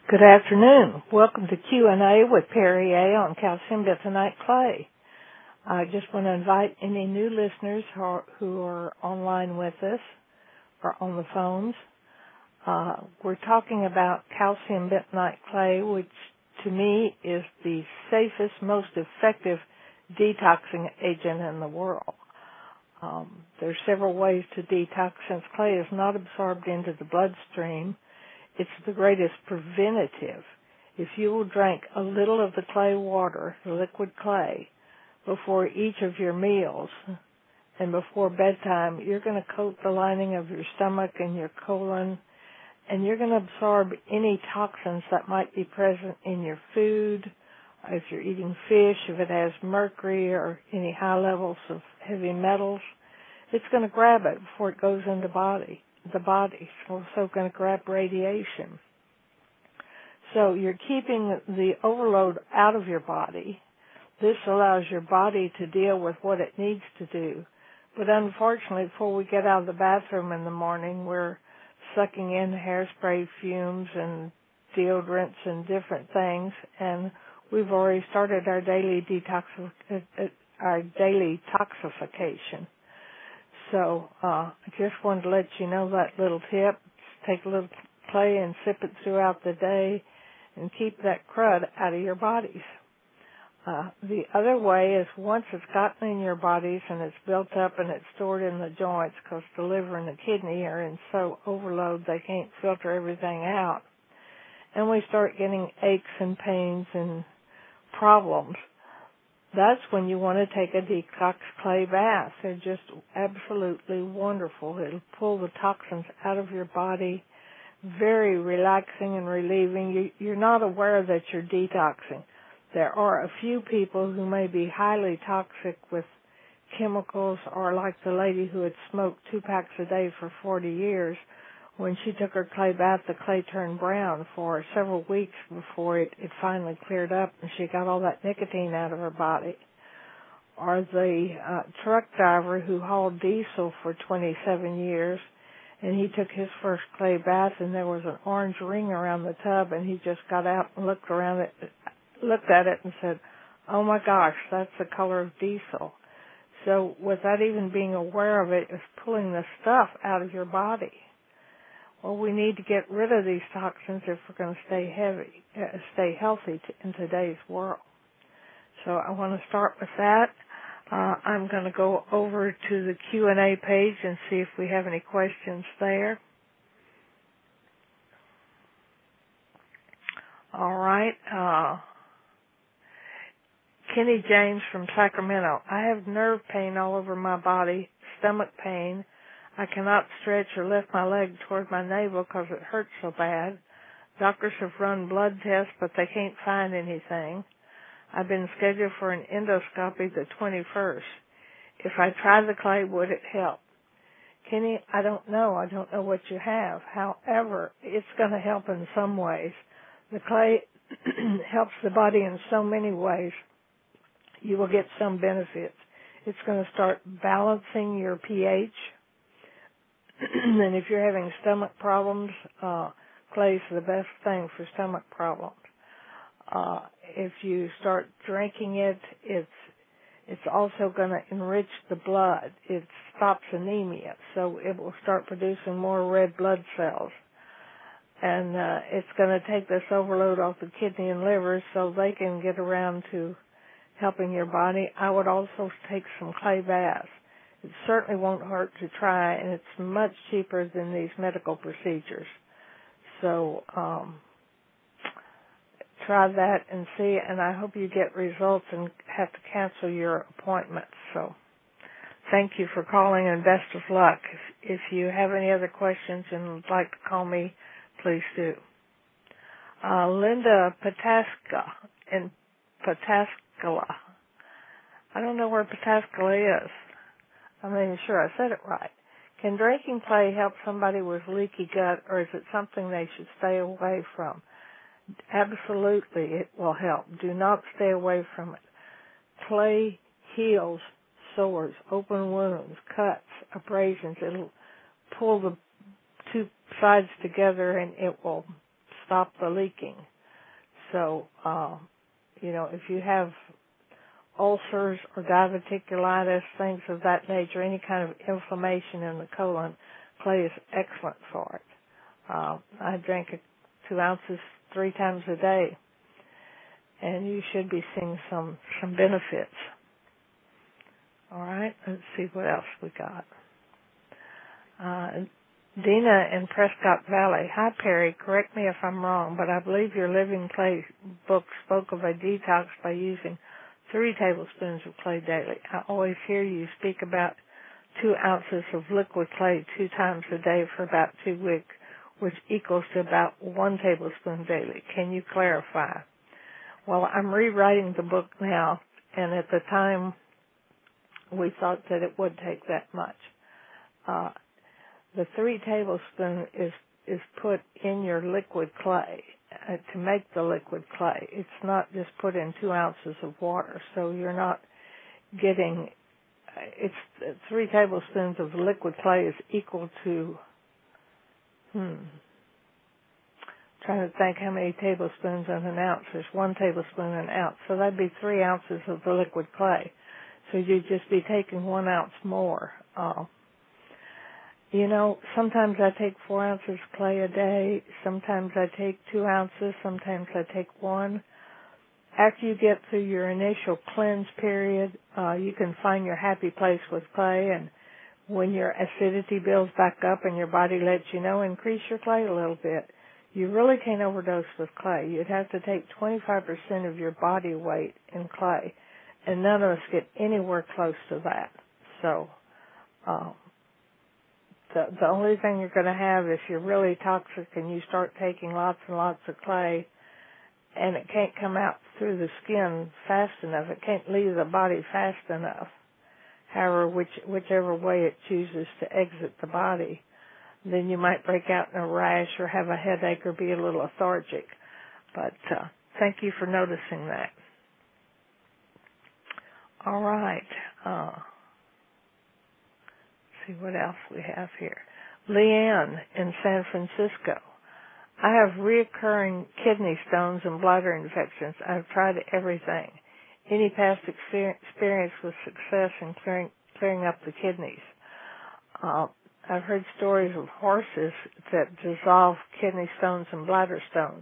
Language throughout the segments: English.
Good afternoon. Welcome to Q&A with Perry A. on calcium bentonite clay. I just want to invite any new listeners who are online with us or on the phones. We're talking about calcium bentonite clay, which to me is the safest, most effective detoxing agent in the world. There's several ways to detox since clay is not absorbed into the bloodstream. It's the greatest preventative. If you will drink a little of the clay water, the liquid clay, before each of your meals and before bedtime, you're going to coat the lining of your stomach and your colon, and you're going to absorb any toxins that might be present in your food. If you're eating fish, if it has mercury or any high levels of heavy metals, it's going to grab it before it goes into the body. It's also going to grab radiation. So you're keeping the overload out of your body. This allows your body to deal with what it needs to do. But unfortunately, before we get out of the bathroom in the morning, we're sucking in hairspray fumes and deodorants and different things, and we've already started our daily toxification. So I just wanted to let you know that little tip. Take a little clay and sip it throughout the day and keep that crud out of your bodies. The other way is once it's gotten in your bodies and it's built up and it's stored in the joints, because the liver and the kidney are in so overload they can't filter everything out, and we start getting aches and pains and problems. That's when you want to take a detox clay bath. They're just absolutely wonderful. It'll pull the toxins out of your body, very relaxing and relieving. You're not aware that you're detoxing. There are a few people who may be highly toxic with chemicals, or like the lady who had smoked 2 packs a day for 40 years. When she took her clay bath, the clay turned brown for several weeks before it finally cleared up and she got all that nicotine out of her body. Or the truck driver who hauled diesel for 27 years, and he took his first clay bath and there was an orange ring around the tub, and he just got out and looked at it and said, "Oh my gosh, that's the color of diesel." So without even being aware of it, it's pulling the stuff out of your body. Well, we need to get rid of these toxins if we're going to stay healthy in today's world. So I want to start with that. I'm going to go over to the Q&A page and see if we have any questions there. All right. Kenny James from Sacramento. I have nerve pain all over my body, stomach pain. I cannot stretch or lift my leg toward my navel because it hurts so bad. Doctors have run blood tests, but they can't find anything. I've been scheduled for an endoscopy the 21st. If I try the clay, would it help? Kenny, I don't know. I don't know what you have. However, it's going to help in some ways. The clay helps the body in so many ways. You will get some benefits. It's going to start balancing your pH. And if you're having stomach problems, clay's the best thing for stomach problems. If you start drinking it, it's also going to enrich the blood. It stops anemia, so it will start producing more red blood cells. And it's going to take this overload off the kidney and liver so they can get around to helping your body. I would also take some clay baths. It certainly won't hurt to try, and it's much cheaper than these medical procedures. So try that and see, and I hope you get results and have to cancel your appointments. So thank you for calling, and best of luck. If you have any other questions and would like to call me, please do. Linda Pataska in Pataskala. I don't know where Pataskala is. I'm not even sure I said it right. Can drinking clay help somebody with leaky gut, or is it something they should stay away from? Absolutely, it will help. Do not stay away from it. Clay heals sores, open wounds, cuts, abrasions. It'll pull the two sides together and it will stop the leaking. So, if you have ulcers or diverticulitis, things of that nature, any kind of inflammation in the colon, clay is excellent for it. I drink 2 ounces 3 times a day, and you should be seeing some benefits. All right, let's see what else we got. Dina in Prescott Valley. Hi, Perry. Correct me if I'm wrong, but I believe your Living Clay book spoke of a detox by using 3 tablespoons of clay daily. I always hear you speak about 2 ounces of liquid clay 2 times a day for about 2 weeks, which equals to about 1 tablespoon daily. Can you clarify? Well, I'm rewriting the book now, and at the time we thought that it would take that much. The 3 tablespoons is put in your liquid clay to make the liquid clay. It's not just put in 2 ounces of water, so you're not getting. It's 3 tablespoons of liquid clay is equal to. Trying to think how many tablespoons in an ounce. There's 1 tablespoon in an ounce, so that'd be 3 ounces of the liquid clay. So you'd just be taking 1 ounce more. Sometimes I take 4 ounces of clay a day. Sometimes I take 2 ounces. Sometimes I take 1. After you get through your initial cleanse period, you can find your happy place with clay. And when your acidity builds back up and your body lets you know, increase your clay a little bit. You really can't overdose with clay. You'd have to take 25% of your body weight in clay. And none of us get anywhere close to that. So, the only thing you're going to have if you're really toxic and you start taking lots and lots of clay and it can't come out through the skin fast enough, it can't leave the body fast enough, however, whichever way it chooses to exit the body, then you might break out in a rash or have a headache or be a little lethargic. But thank you for noticing that. All right. See what else we have here. Leanne in San Francisco. I have reoccurring kidney stones and bladder infections. I've tried everything. Any past experience with success in clearing up the kidneys? I've heard stories of horses that dissolve kidney stones and bladder stones.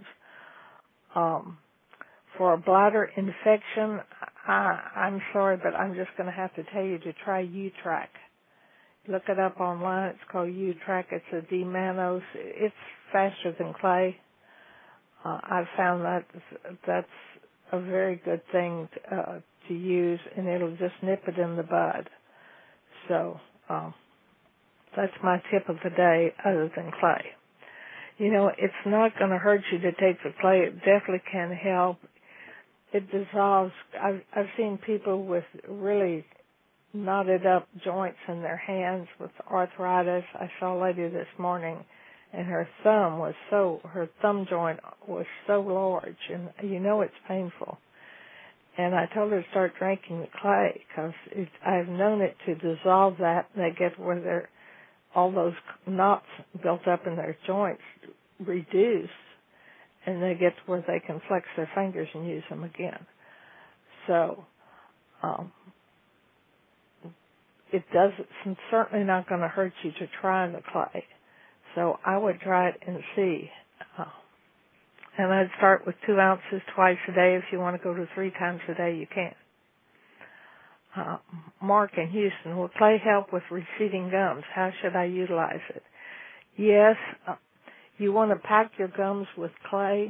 For a bladder infection, I'm sorry, but I'm just going to have to tell you to try U-Track. Look it up online. It's called U-Track. It's a D-mannose. It's faster than clay. I've found that's a very good thing to use, and it'll just nip it in the bud. So that's my tip of the day other than clay. It's not going to hurt you to take the clay. It definitely can help. It dissolves. I've seen people with really knotted up joints in their hands with arthritis. I saw a lady this morning, and her thumb joint was so large, and it's painful. And I told her to start drinking the clay because I've known it to dissolve that, and they get where all those knots built up in their joints reduce, and they get to where they can flex their fingers and use them again. So it's certainly not going to hurt you to try the clay. So I would try it and see. And I'd start with 2 ounces twice a day. If you want to go to 3 times a day, you can. Mark in Houston, will clay help with receding gums? How should I utilize it? Yes, you want to pack your gums with clay.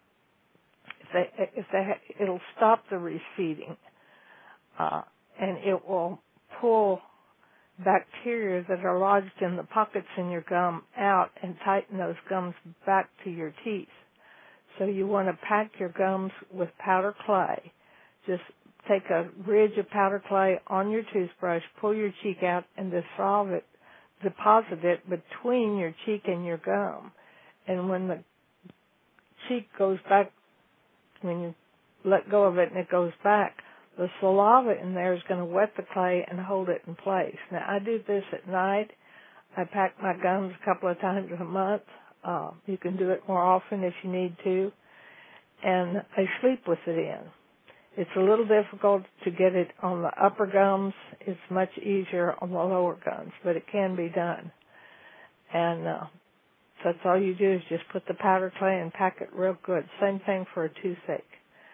It'll stop the receding, and it will pull bacteria that are lodged in the pockets in your gum out and tighten those gums back to your teeth. So you want to pack your gums with powder clay. Just take a ridge of powder clay on your toothbrush, pull your cheek out, and deposit it between your cheek and your gum. And when the cheek goes back, when you let go of it and it goes back, the saliva in there is going to wet the clay and hold it in place. Now, I do this at night. I pack my gums a couple of times a month. You can do it more often if you need to. And I sleep with it in. It's a little difficult to get it on the upper gums. It's much easier on the lower gums, but it can be done. And that's all you do is just put the powder clay and pack it real good. Same thing for a toothache.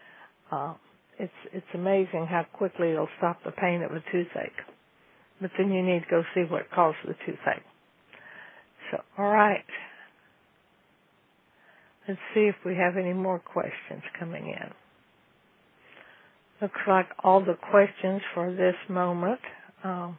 It's amazing how quickly it'll stop the pain of a toothache. But then you need to go see what caused the toothache. So, all right. Let's see if we have any more questions coming in. Looks like all the questions for this moment. All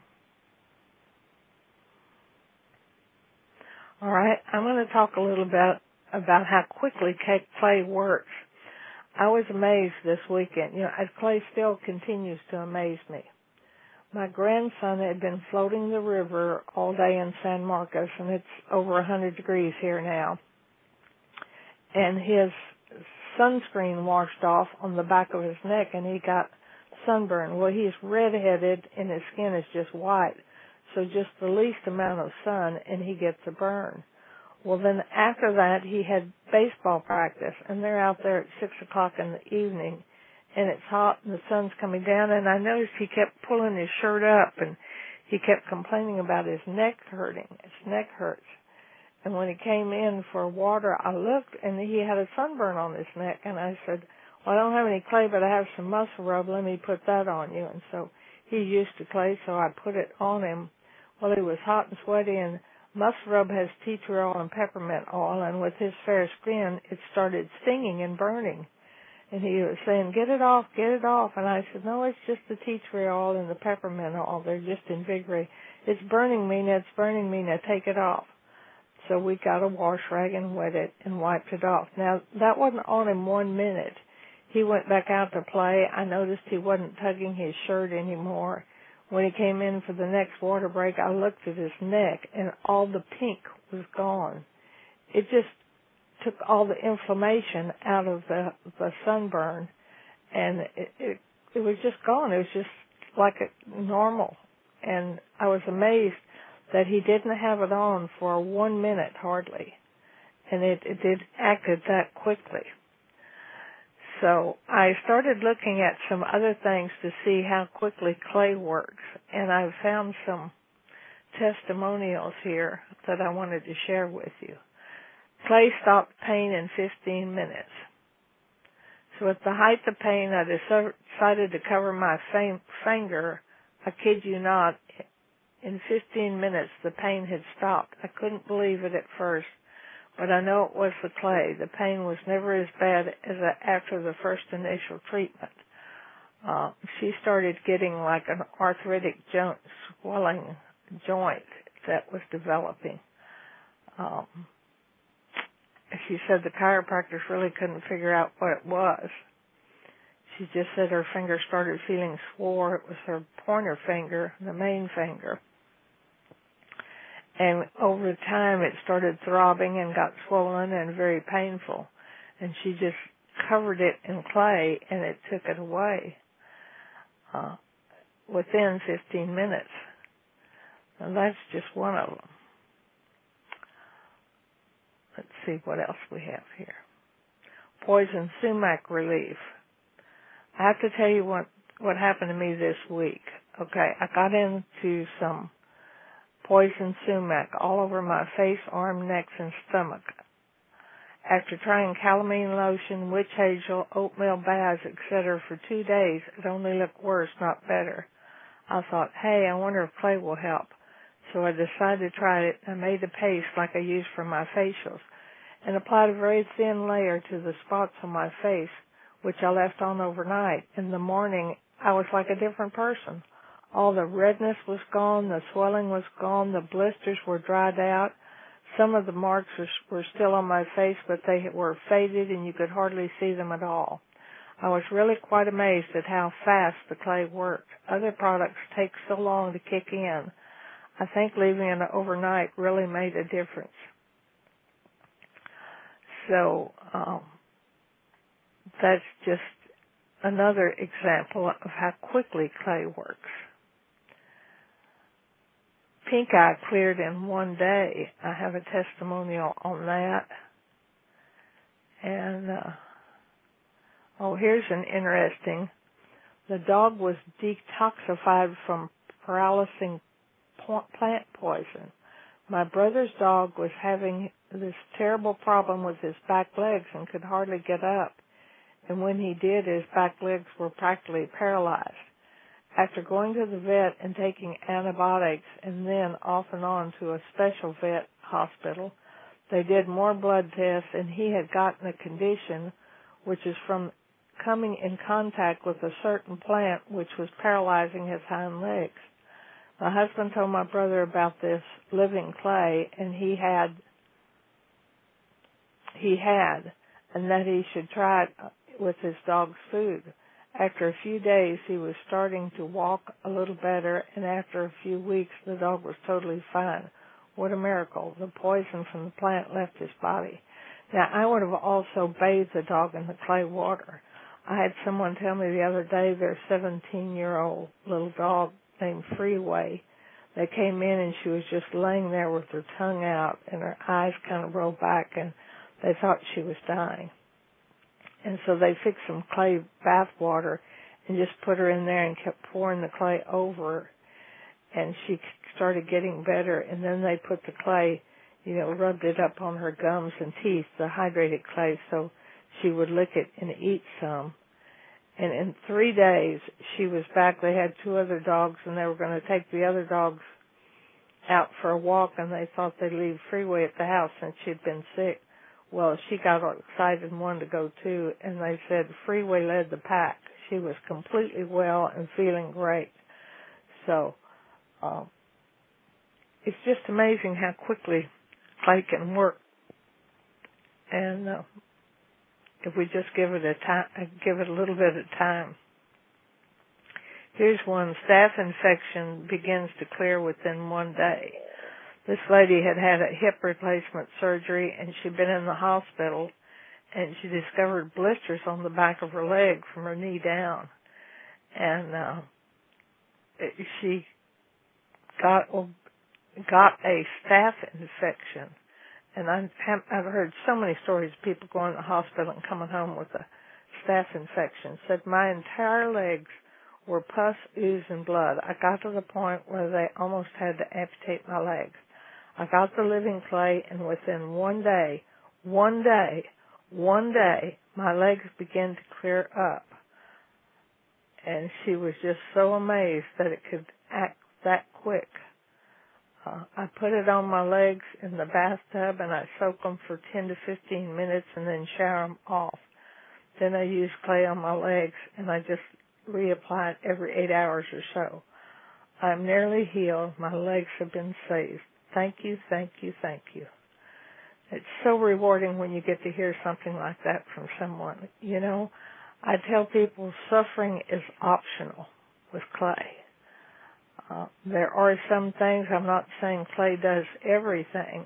right, I'm going to talk a little bit about how quickly clay works. I was amazed this weekend. Clay still continues to amaze me. My grandson had been floating the river all day in San Marcos, and it's over 100 degrees here now. And his sunscreen washed off on the back of his neck, and he got sunburn. Well, he's redheaded, and his skin is just white. So just the least amount of sun, and he gets a burn. Well, then after that, he had baseball practice, and they're out there at 6 o'clock in the evening, and it's hot, and the sun's coming down, and I noticed he kept pulling his shirt up, and he kept complaining about his neck hurting. His neck hurts. And when he came in for water, I looked, and he had a sunburn on his neck, and I said, well, I don't have any clay, but I have some muscle rub. Let me put that on you. And so he's used to clay, so I put it on him. Well, he was hot and sweaty, and muscle rub has tea tree oil and peppermint oil, and with his fair skin, it started stinging and burning. And he was saying, get it off, get it off. And I said, no, it's just the tea tree oil and the peppermint oil. They're just invigorating. It's burning me, now it's burning me, now take it off. So we got a wash rag and wet it and wiped it off. Now, that wasn't on him 1 minute. He went back out to play. I noticed he wasn't tugging his shirt anymore. When he came in for the next water break, I looked at his neck, and all the pink was gone. It just took all the inflammation out of the sunburn, and it was just gone. It was just like normal. And I was amazed that he didn't have it on for 1 minute hardly, and it acted that quickly. So I started looking at some other things to see how quickly clay works, and I've found some testimonials here that I wanted to share with you. Clay stopped pain in 15 minutes. So at the height of pain, I decided to cover my finger. I kid you not, in 15 minutes the pain had stopped. I couldn't believe it at first, but I know it was the clay. The pain was never as bad as after the first initial treatment. She started getting like an arthritic swelling joint that was developing. She said the chiropractors really couldn't figure out what it was. She just said her finger started feeling sore. It was her pointer finger, the main finger. And over time it started throbbing and got swollen and very painful. And she just covered it in clay and it took it away within 15 minutes. And that's just one of them. Let's see what else we have here. Poison sumac relief. I have to tell you what happened to me this week. Okay, I got into some poison sumac all over my face, arm, neck, and stomach. After trying calamine lotion, witch hazel, oatmeal baths, etc. for 2 days, it only looked worse, not better. I thought, hey, I wonder if clay will help. So I decided to try it. I made a paste like I use for my facials and applied a very thin layer to the spots on my face, which I left on overnight. In the morning, I was like a different person. All the redness was gone, the swelling was gone, the blisters were dried out. Some of the marks were still on my face, but they were faded and you could hardly see them at all. I was really quite amazed at how fast the clay worked. Other products take so long to kick in. I think leaving it overnight really made a difference. So that's just another example of how quickly clay works. pink eye cleared in one day. I have a testimonial on that. And, here's an interesting. The dog was detoxified from paralyzing plant poison. My brother's dog was having this terrible problem with his back legs and could hardly get up. And when he did, his back legs were practically paralyzed. After going to the vet and taking antibiotics and then off and on to a special vet hospital, they did more blood tests, and he had gotten a condition which is from coming in contact with a certain plant which was paralyzing his hind legs. My husband told my brother about this living clay, and he had, and that he should try it with his dog's food. After a few days, he was starting to walk a little better, and after a few weeks, the dog was totally fine. What a miracle. The poison from the plant left his body. Now, I would have also bathed the dog in the clay water. I had someone tell me the other day their 17-year-old little dog named Freeway. They came in and she was just laying there with her tongue out and her eyes kind of rolled back, and they thought she was dying. And so they fixed some clay bath water and just put her in there and kept pouring the clay over her. And she started getting better, and then they put the clay, rubbed it up on her gums and teeth, the hydrated clay, so she would lick it and eat some. And in 3 days, she was back. They had 2 other dogs, and they were going to take the other dogs out for a walk, and they thought they'd leave Freeway at the house since she'd been sick. Well, she got all excited and wanted to go too, and they said Freeway led the pack. She was completely well and feeling great. So, it's just amazing how quickly clay can work. And if we just give it a little bit of time. Here's one. Staph infection begins to clear within 1 day. This lady had had a hip replacement surgery, and she'd been in the hospital, and she discovered blisters on the back of her leg from her knee down. And she got a staph infection. And I've heard so many stories of people going to the hospital and coming home with a staph infection. Said my entire legs were pus, ooze, and blood. I got to the point where they almost had to amputate my legs. I got the living clay, and within 1 day, my legs began to clear up. And she was just so amazed that it could act that quick. I put it on my legs in the bathtub, and I soak them for 10 to 15 minutes and then shower them off. Then I use clay on my legs, and I just reapply it every 8 hours or so. I'm nearly healed. My legs have been saved. Thank you, thank you, thank you. It's so rewarding when you get to hear something like that from someone. I tell people suffering is optional with clay. There are some things, I'm not saying clay does everything,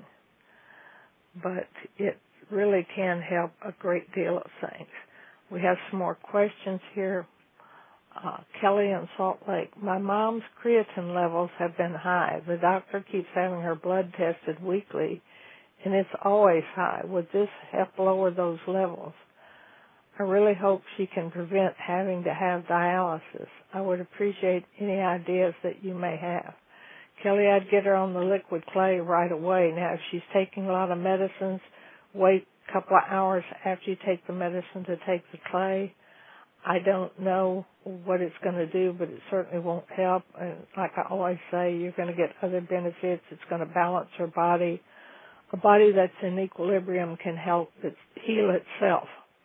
but it really can help a great deal of things. We have some more questions here. Kelly in Salt Lake. My mom's creatine levels have been high. The doctor keeps having her blood tested weekly, and it's always high. Would this help lower those levels? I really hope she can prevent having to have dialysis. I would appreciate any ideas that you may have. Kelly, I'd get her on the liquid clay right away. Now, if she's taking a lot of medicines, wait a couple of hours after you take the medicine to take the clay. I don't know what it's going to do, but it certainly won't help. And like I always say, you're going to get other benefits. It's going to balance her body. A body that's in equilibrium can help it heal itself.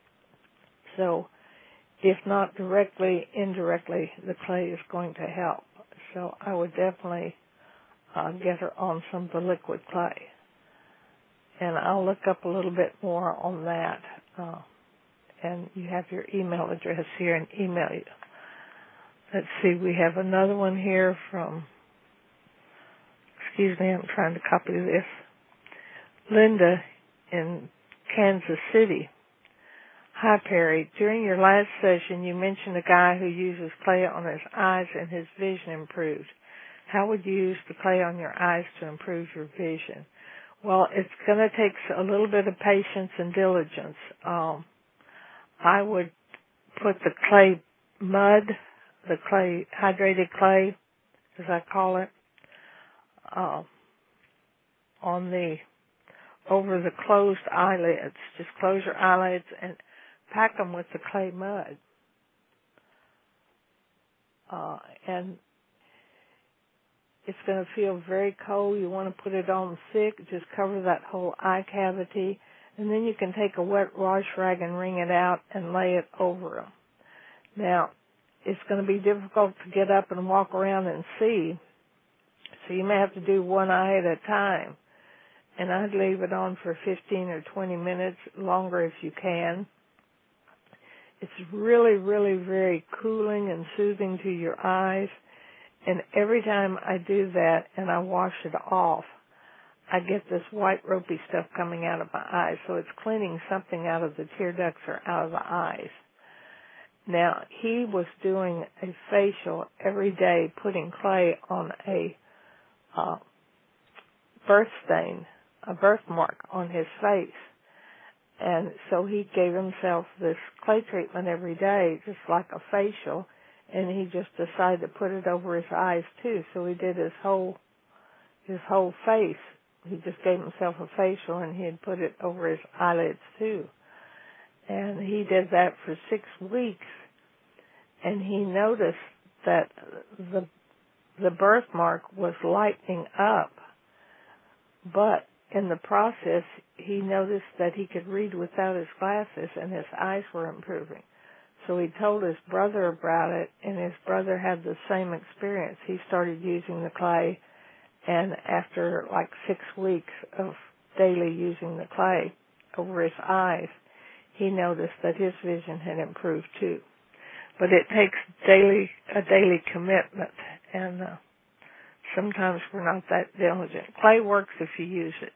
So if not directly, indirectly, the clay is going to help. So I would definitely get her on some of the liquid clay. And I'll look up a little bit more on that. And you have your email address here and email you. Let's see, we have another one here from, excuse me, I'm trying to copy this. Linda in Kansas City. Hi, Perry. During your last session, you mentioned a guy who uses clay on his eyes and his vision improved. how would you use the clay on your eyes to improve your vision? Well, it's going to take a little bit of patience and diligence. I would put the clay mud, the clay, hydrated clay, as I call it, over the closed eyelids. Just close your eyelids and pack them with the clay mud. And it's going to feel very cold. You want to put it on thick. Just cover that whole eye cavity. And then you can take a wet wash rag and wring it out and lay it over them. Now, it's going to be difficult to get up and walk around and see. So you may have to do one eye at a time. And I'd leave it on for 15 or 20 minutes, longer if you can. It's really, really very cooling and soothing to your eyes. And every time I do that and I wash it off, I get this white ropey stuff coming out of my eyes. So it's cleaning something out of the tear ducts or out of the eyes. Now, he was doing a facial every day, putting clay on a birthmark on his face. And so he gave himself this clay treatment every day, just like a facial, and he just decided to put it over his eyes too. So he did his whole face. He just gave himself a facial, and he had put it over his eyelids too. And he did that for 6 weeks, and he noticed that the birthmark was lightening up, but in the process, he noticed that he could read without his glasses, and his eyes were improving. So he told his brother about it, and his brother had the same experience. He started using the clay, and after like 6 weeks of daily using the clay over his eyes, he noticed that his vision had improved too. But it takes a daily commitment, and sometimes we're not that diligent. Clay works if you use it,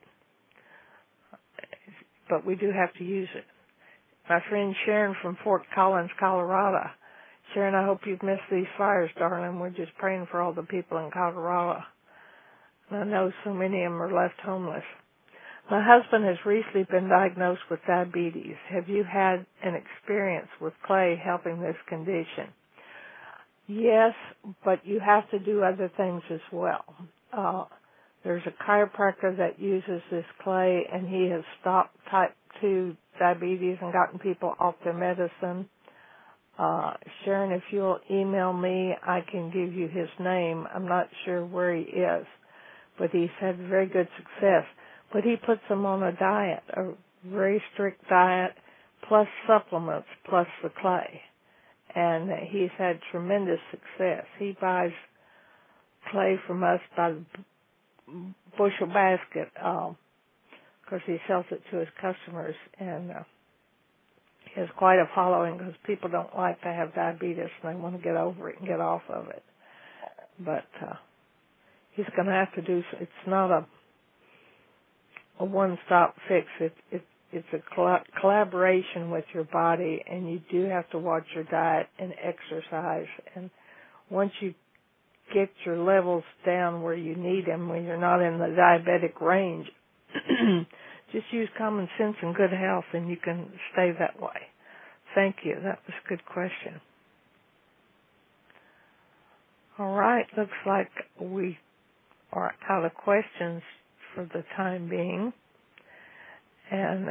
but we do have to use it. My friend Sharon from Fort Collins, Colorado. Sharon, I hope you've missed these fires, darling. We're just praying for all the people in Colorado. And I know so many of them are left homeless. My husband has recently been diagnosed with diabetes. Have you had an experience with clay helping this condition? Yes, but you have to do other things as well. There's a chiropractor that uses this clay, and he has stopped type 2 diabetes and gotten people off their medicine. Sharon, if you'll email me, I can give you his name. I'm not sure where he is, but he's had very good success. But he puts them on a diet, a very strict diet, plus supplements, plus the clay. And he's had tremendous success. He buys clay from us by the bushel basket, because he sells it to his customers, and he has quite a following because people don't like to have diabetes and they want to get over it and get off of it. But he's going to have to do. It's not a one-stop fix. It's a collaboration with your body, and you do have to watch your diet and exercise. And once you get your levels down where you need them, when you're not in the diabetic range, just use common sense and good health, and you can stay that way. Thank you. That was a good question. All right. Looks like we are out of questions for the time being. And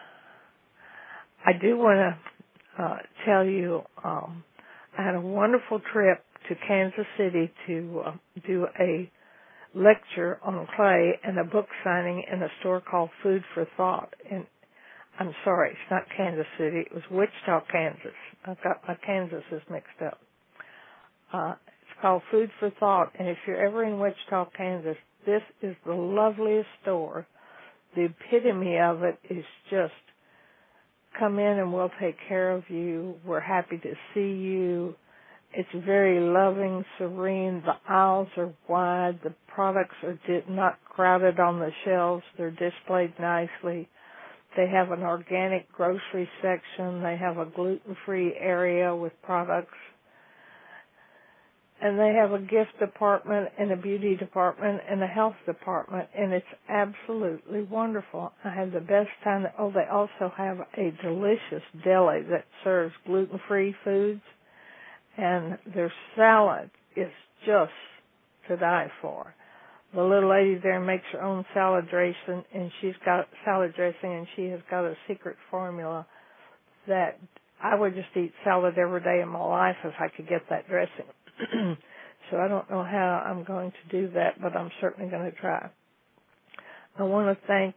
I do want to tell you, I had a wonderful trip to Kansas City to do a lecture on clay and a book signing in a store called Food for Thought. And I'm sorry, it's not Kansas City. It was Wichita, Kansas. I've got my Kansases mixed up. It's called Food for Thought. And if you're ever in Wichita, Kansas, this is the loveliest store. The epitome of it is just, come in and we'll take care of you. We're happy to see you. It's very loving, serene. The aisles are wide. The products are not crowded on the shelves. They're displayed nicely. They have an organic grocery section. They have a gluten-free area with products. And they have a gift department and a beauty department and a health department, and it's absolutely wonderful. I had the best time. Oh, they also have a delicious deli that serves gluten-free foods, and their salad is just to die for. The little lady there makes her own salad dressing, and she has got a secret formula that I would just eat salad every day in my life if I could get that dressing. So I don't know how I'm going to do that, but I'm certainly going to try. I want to thank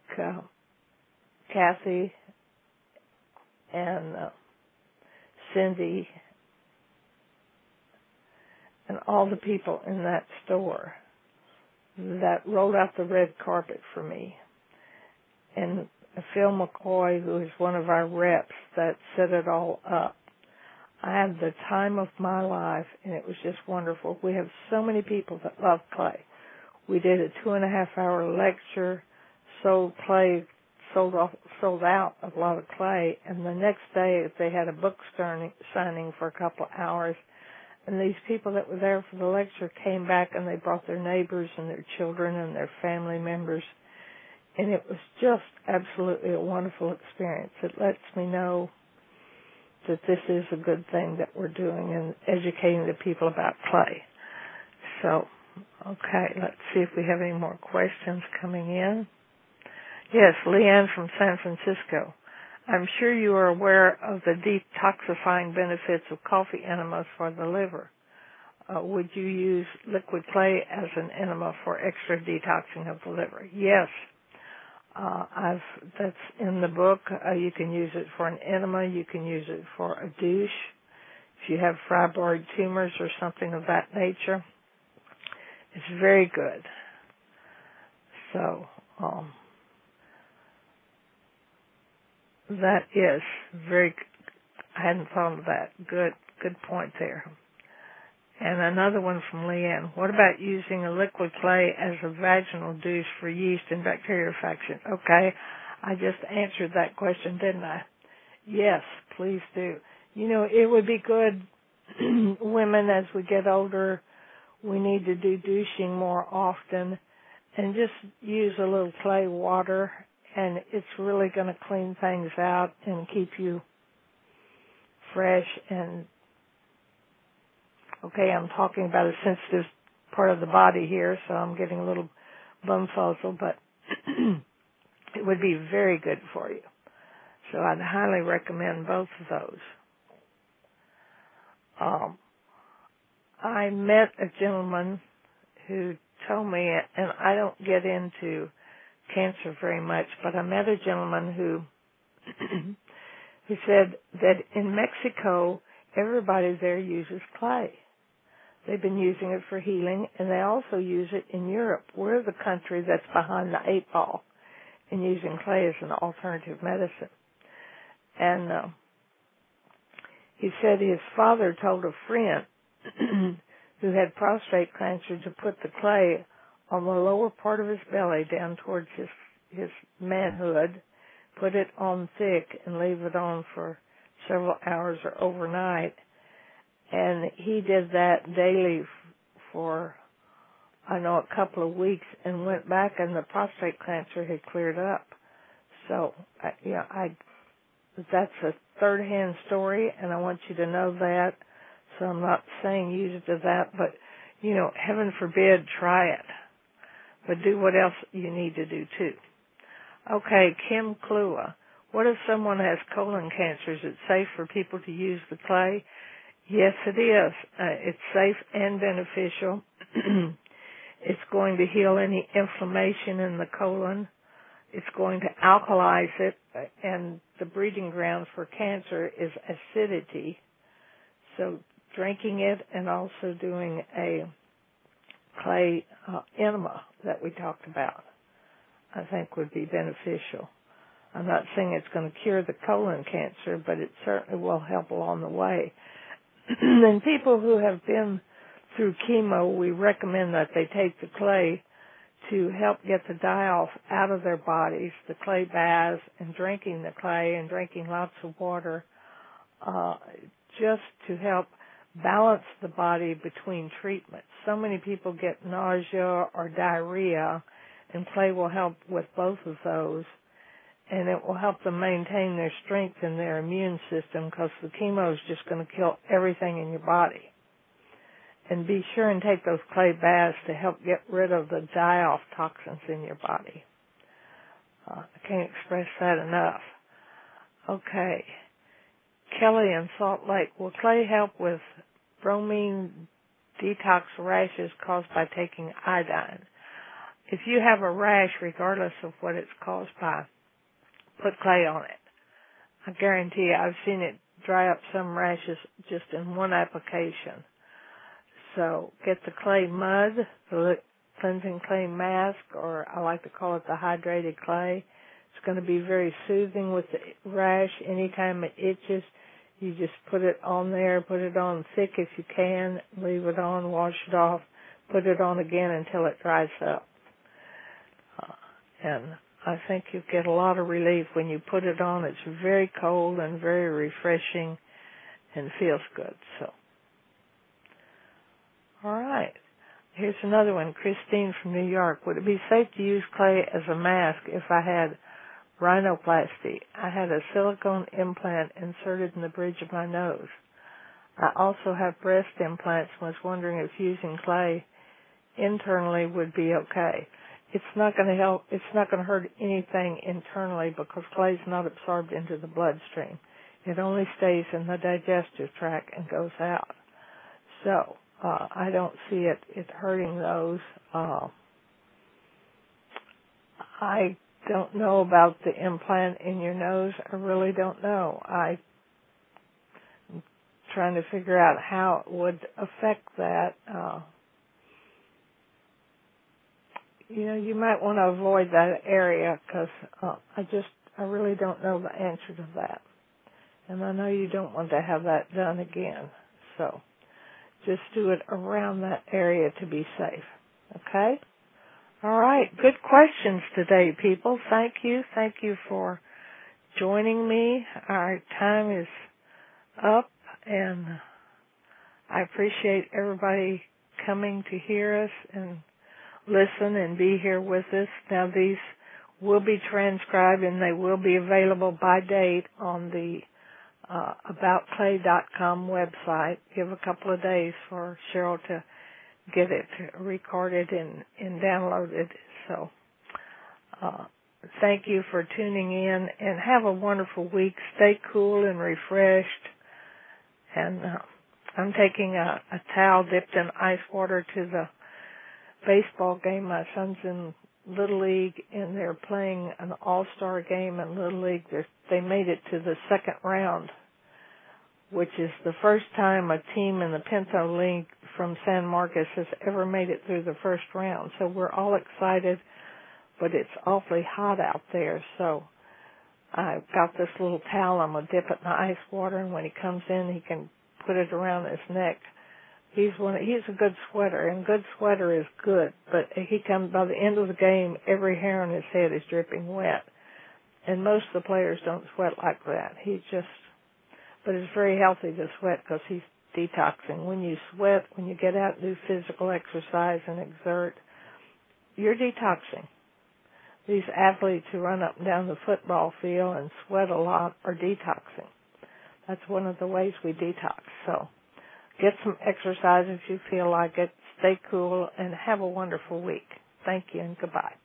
Kathy and Cindy and all the people in that store that rolled out the red carpet for me. And Phil McCoy, who is one of our reps that set it all up. I had the time of my life, and it was just wonderful. We have so many people that love clay. We did a 2.5-hour lecture, sold out a lot of clay, and the next day they had a book signing for a couple of hours, and these people that were there for the lecture came back and they brought their neighbors and their children and their family members, and it was just absolutely a wonderful experience. It lets me know that this is a good thing that we're doing and educating the people about clay. So, okay, let's see if we have any more questions coming in. Yes, Leanne from San Francisco. I'm sure you are aware of the detoxifying benefits of coffee enemas for the liver. Would you use liquid clay as an enema for extra detoxing of the liver? Yes. That's in the book. You can use it for an enema. You can use it for a douche. If you have fibroid tumors or something of that nature, it's very good. So, that is very, I hadn't thought of that. Good point there. And another one from Leanne. What about using a liquid clay as a vaginal douche for yeast and bacterial infection? Okay, I just answered that question, didn't I? Yes, please do. You know, it would be good, women, as we get older, we need to do douching more often and just use a little clay water, and it's really going to clean things out and keep you fresh. And okay, I'm talking about a sensitive part of the body here, so I'm getting a little bumfuzzled, but it would be very good for you. So I'd highly recommend both of those. I met a gentleman who told me, and I don't get into cancer very much, but I met a gentleman who said that in Mexico, everybody there uses clay. They've been using it for healing, and they also use it in Europe. We're the country that's behind the 8 ball in using clay as an alternative medicine. And he said his father told a friend who had prostate cancer to put the clay on the lower part of his belly down towards his manhood, put it on thick, and leave it on for several hours or overnight. And he did that daily for, I know, a couple of weeks, and went back, and the prostate cancer had cleared up. So, that's a third-hand story, and I want you to know that. So I'm not saying use it to that, but, you know, heaven forbid, try it. But do what else you need to do, too. Okay, Kim Klua. What if someone has colon cancer? Is it safe for people to use the clay? Yes, it is. It's safe and beneficial. It's going to heal any inflammation in the colon. It's going to alkalize it, and the breeding ground for cancer is acidity. So drinking it and also doing a clay enema that we talked about, I think would be beneficial. I'm not saying it's going to cure the colon cancer, but it certainly will help along the way. And people who have been through chemo, we recommend that they take the clay to help get the die-off out of their bodies, the clay baths, and drinking the clay and drinking lots of water, just to help balance the body between treatments. So many people get nausea or diarrhea, and clay will help with both of those, and it will help them maintain their strength and their immune system, because the chemo is just going to kill everything in your body. And be sure and take those clay baths to help get rid of the die-off toxins in your body. I can't express that enough. Okay. Kelly in Salt Lake, will clay help with bromine detox rashes caused by taking iodine? If you have a rash, regardless of what it's caused by, put clay on it. I guarantee you, I've seen it dry up some rashes just in one application. So get the clay mud, the cleansing clay mask, or I like to call it the hydrated clay. It's going to be very soothing with the rash. Anytime it itches, you just put it on there, put it on thick if you can, leave it on, wash it off, put it on again until it dries up. And I think you get a lot of relief when you put it on. It's very cold and very refreshing and feels good. So, all right. Here's another one, Christine from New York. Would it be safe to use clay as a mask if I had rhinoplasty? I had a silicone implant inserted in the bridge of my nose. I also have breast implants and was wondering if using clay internally would be okay. It's not going to help. It's not going to hurt anything internally because clay is not absorbed into the bloodstream. It only stays in the digestive tract and goes out. So I don't see it hurting those. I don't know about the implant in your nose. I really don't know. I'm trying to figure out how it would affect that. You might want to avoid that area because I really don't know the answer to that. And I know you don't want to have that done again. So just do it around that area to be safe. Okay? All right. Good questions today, people. Thank you. Thank you for joining me. Our time is up, and I appreciate everybody coming to hear us and listen and be here with us. Now, these will be transcribed, and they will be available by date on the aboutclay.com website. Give a couple of days for Cheryl to get it recorded and downloaded. So thank you for tuning in, and have a wonderful week. Stay cool and refreshed. And I'm taking a towel dipped in ice water to the baseball game. My son's in Little League, and they're playing an all-star game in Little League. They made it to the second round, which is the first time a team in the Pinto League from San Marcos has ever made it through the first round. So we're all excited, but it's awfully hot out there. So I've got this little towel. I'm going to dip it in the ice water, and when he comes in, he can put it around his neck. He's a good sweater, and good sweater is good, but he comes by the end of the game, every hair on his head is dripping wet. And most of the players don't sweat like that. But it's very healthy to sweat because he's detoxing. When you sweat, when you get out and do physical exercise and exert, you're detoxing. These athletes who run up and down the football field and sweat a lot are detoxing. That's one of the ways we detox. So get some exercise if you feel like it. Stay cool and have a wonderful week. Thank you and goodbye.